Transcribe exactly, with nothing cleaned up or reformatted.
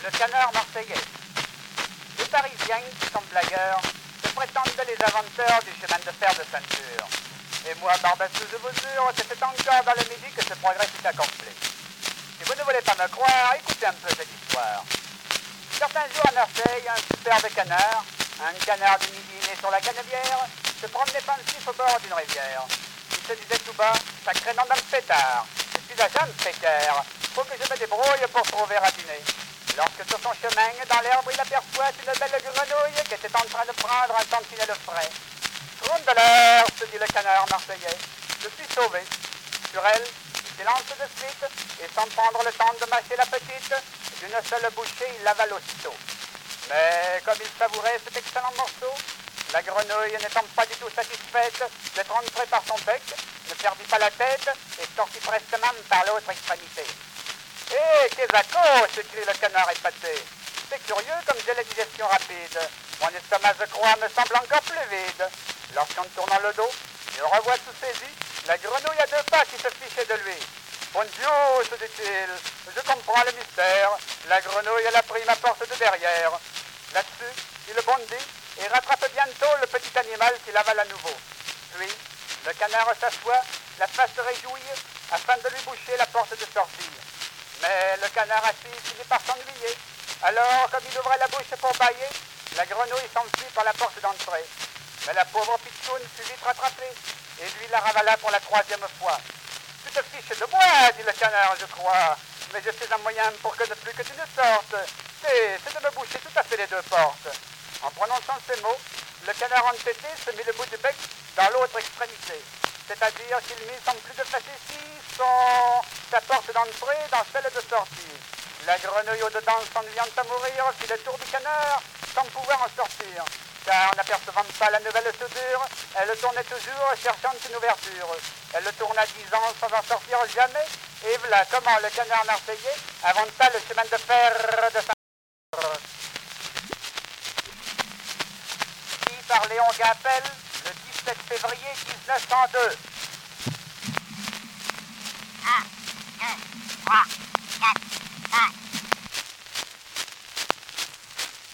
Le canard marseillais. Les Parisiens, qui sont blagueurs, se prétendent les inventeurs du chemin de fer de ceinture. Et moi, Barbassou, je vous jure que c'est encore dans le midi que ce progrès s'est accompli. Si vous ne voulez pas me croire, écoutez un peu cette histoire. Certains jours à Marseille, un superbe canard, un canard du midi né sur la Canebière, se promenait pensif au bord d'une rivière. Il se disait tout bas, sacré nom d'un pétard, je suis un jeune précaire, faut que je me débrouille pour trouver à dîner. Lorsque sur son chemin, dans l'herbe, il aperçoit une belle grenouille qui était en train de prendre un tantinet de frais. Trône de l'air, se dit le canard marseillais, je suis sauvé. Sur elle, il s'élance de suite, et sans prendre le temps de mâcher la petite, d'une seule bouchée, il l'avale aussitôt. Mais comme il savourait cet excellent morceau, la grenouille n'étant pas du tout satisfaite d'être entrée par son bec, ne perdit pas la tête et sortit prestement par l'autre extrémité. « Eh, qu'est-ce à s'écrie le canard épaté. C'est curieux comme j'ai la digestion rapide. Mon estomac, je crois, me semble encore plus vide. Lorsqu'en tournant le dos, il revoit sous ses yeux la grenouille à deux pas qui se fichait de lui. Bon Dieu, se dit-il, je comprends le mystère. La grenouille, elle a pris ma porte de derrière. Là-dessus, il bondit et rattrape bientôt le petit animal qui l'avale à nouveau. Puis, le canard s'assoit, la face réjouie, afin de lui boucher la porte de sortie. Mais le canard assis finit par s'ennuyer. Alors, comme il ouvrait la bouche pour bâiller, la grenouille s'enfuit par la porte d'entrée. Mais la pauvre pitchoune fut vite rattrapée, et lui la ravala pour la troisième fois. « Tu te fiches de moi, dit le canard, je crois, mais je sais un moyen pour que ne plus que d'une sorte. C'est, c'est de me boucher tout à fait les deux portes. » En prononçant ces mots, le canard entêté se mit le bout du bec dans l'autre extrémité. C'est-à-dire qu'il mit sans plus de facéties son... sa porte d'entrée dans celle de sortie. La grenouille au-dedans, s'ennuyant à mourir, fit le tour du canard sans pouvoir en sortir. Car n'apercevant pas la nouvelle soudure, elle tournait toujours cherchant une ouverture. Elle le tourna dix ans sans en sortir jamais, et voilà comment le canard marseillais inventa le chemin de fer de Saint-Pierre. Dit par Léon Gappel, le dix-sept février mille neuf cent deux. un, deux, trois, quatre, cinq.